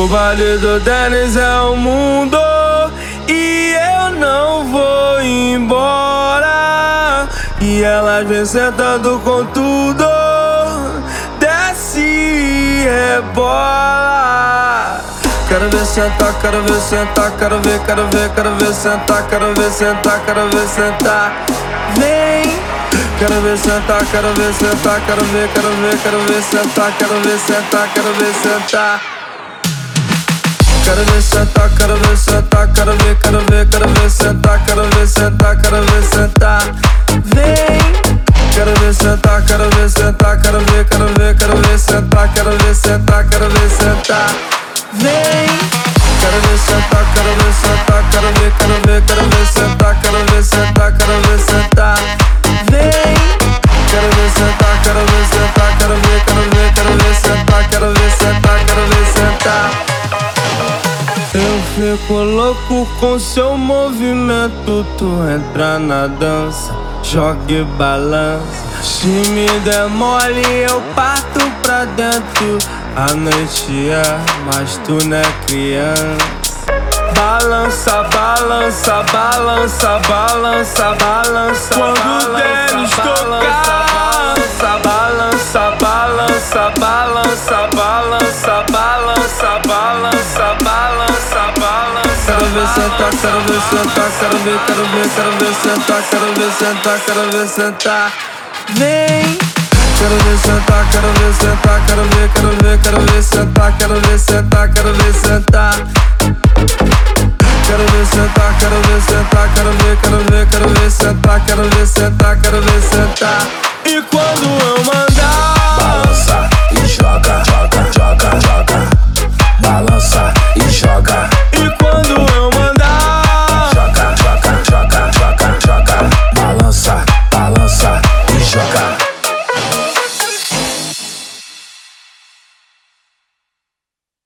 O baile do Dennis é o mundo e eu não vou embora. E elas vem sentando com tudo, desce e rebola. Quero ver sentar, quero ver sentar, quero ver sentar, quero ver sentar, quero ver sentar. Vem! Quero ver sentar, quero ver sentar, quero ver sentar, quero ver sentar, quero ver sentar. Quero ver sentar, quero ver sentar, quero ver sentar, quero ver sentar, quero ver sentar. Vem! Quero ver sentar, quero ver sentar, quero ver sentar, quero ver sentar, quero ver sentar. Vem! Quero ver sentar, quero ver sentar, quero ver sentar, quero ver sentar, quero ver sentar. Vem! Quero ver sentar, quero ver sentar, quero ver sentar, quero ver sentar, quero ver sentar. Eu fico louco com seu movimento, tu entra na dança, joga e balança. Se me der mole eu parto pra dentro. A noite é, mas tu não é criança. Balança, balança, balança, balança, balança. Quando o Dennis tocar, balança, balança, balança, balança, balança, balança, balança, balança. Quero ver sentar, quero ver sentar, quero ver sentar, quero ver sentar, quero ver sentar. Vem! Quero ver sentar, quero ver sentar, quero ver sentar, quero ver sentar, quero ver sentar. Quero ver sentar, quero ver sentar, quero ver sentar, quero ver sentar, quero ver sentar. E quando eu mando